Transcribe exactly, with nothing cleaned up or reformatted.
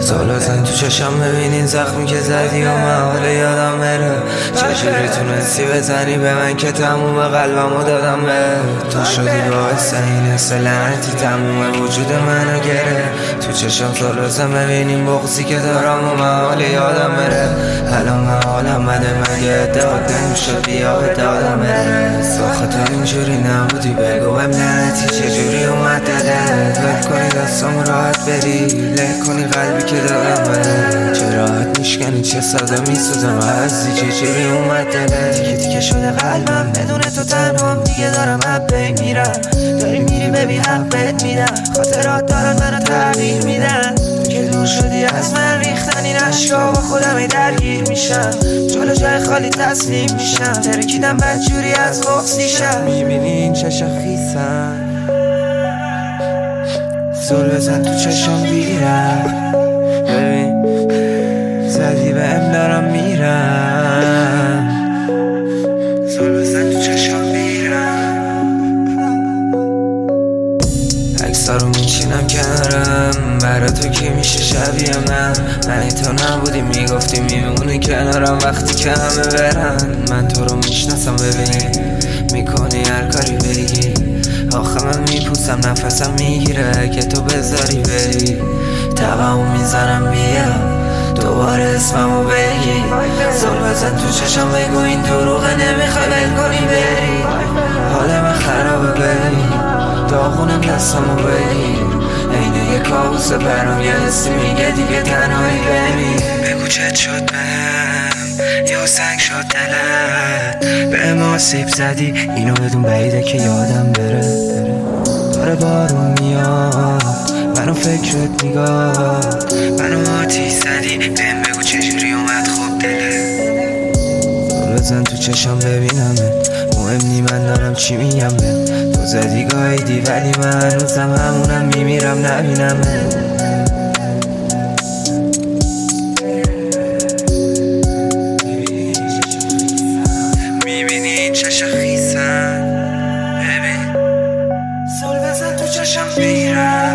زن تو چشم ببینین زخمی که زدی و من حال یادم بره. چجوری تونستی بزنی به من که تموم قلبمو دادم به تو، شدی باعث این حس لعنتی تموم وجود منو گره. تو چشم زن ببینین بغضی که دارم و من حال یادم بره. الان من حالم بده مگه ادعاد نمیشد بیا به دادم بره. ساخت اینجوری نبودی بگو بهم لعنتی چجوری اومد دلت. ول کنی دستم راحت بری له کنی قلبی که دادم بره. چه راحت میشکنی چه ساده میسوزم عزیزی چجوری اومد دلت. دیگه دیگه شده قلبم بدون تو تنهام دیگه دارم حبه میرم. داری میری ببی حبت میدم خاطرات دارن منو تغییر میدن. تو که دور شدی از من ریختن این عشقا با خودم درگیر میشم. جلو جای خالی تسلیم میشم ترکیدم بدجوری از بغضیشم. میبینی این چشم خیسن زل بزن تو چشم بیرم. ببین زدی بهم دارم میرم. زل بزن تو چشم بیرم. عکس‌ها رو میچینم کنارم برا تو که میشه شبیه من. من تو نبودی میگفتی میمونی کنارم وقتی که همه برن. من تو رو میشناسم ببین میکنی هر کاری بگی. آخه من میپوسم نفسم میگیره که تو بذاری بری. تبمو میزنم بیا دوباره اسممو بگی. زل بزن تو چشم بگو این دروغه نمیخوای ول کنی بری. حال من خرابه ببین داغونم دستمو بگیر. اینه یه کابوسه برام یه حسی میگه دیگه تنهایی بمیر. بگو چت شد بهم یا سنگ شد دلت به ما سیب زدی اینو بدون بعیده که یادم بره. داره بارون میاد منو فکرت میگاد منو آتیش زدی بهم بگو چجوری اومد خوب دلت. زل بزن تو چشم ببینمت مهم نی من دارم چی میگم به تو. زدی گاهیدی ولی من هنوزم همونم میمیرم نبینمت. میبینی این چشم خیسن ببین زل بزن تو چشم بیرم.